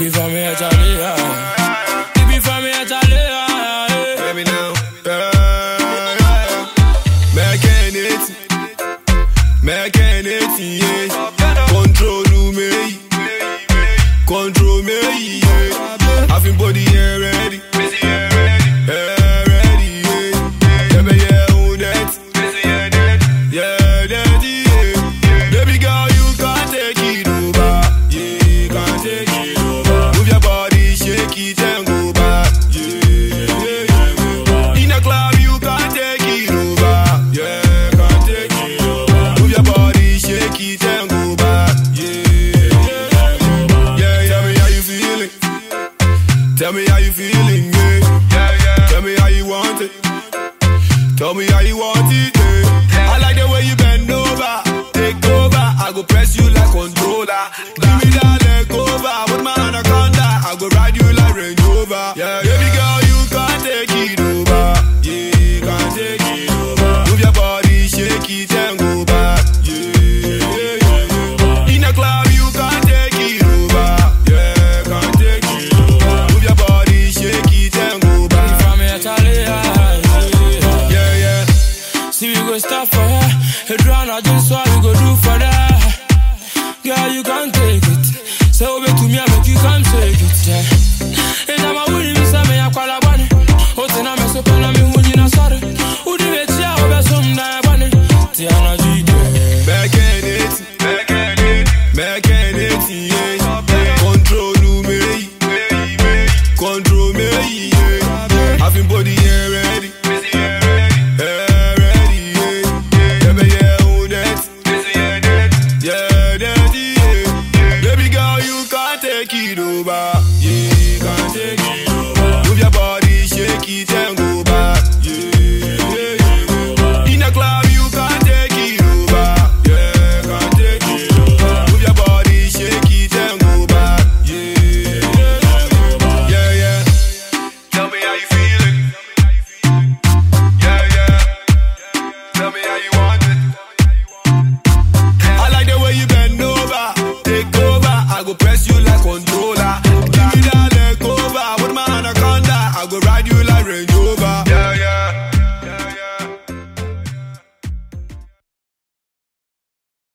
Baby for me a Italia. Baby for me a Italia. Baby now. Making it, yeah. Control me, yeah. Having body here ready, ready, yeah. Yeah, who that? Yeah, daddy, yeah. Baby girl, you can't take it over, yeah, can't take it over. Move your body, shake it and go back, yeah. In a club, you can't take it over, yeah, can't take it over. Move your body, shake it and go back, yeah. Tell me how you feeling, yeah. Tell me how you want it. Tell me how you want it, yeah. I like the way you bend over, take over. I go press you like controller. Give me that leg over, put my anaconda. I go ride you like Range Rover. Yeah, baby girl, you can't take it over. Yeah, can't take it over. Move your body, shake it and go back. Yeah. In a club, you can't take it over. Yeah, can't take it over. Move your body, shake it and go back. From Italia. Yeah. See we go start for her. A drown, I just what we go do for that. Girl, you can't take it. Say over to me, I make you can't take it. Yeah. And I'm a winning, Miss Amaya Qualabani. What's in a mess up and I'm in winning a sorry. Who did it? Yeah, over some Diabani. Tiana G. Making it, yeah. Control me, yeah. Having body here ready, ready, yeah. Yeah, who that? Yeah, daddy, yeah. Baby girl, you can't take it over, yeah.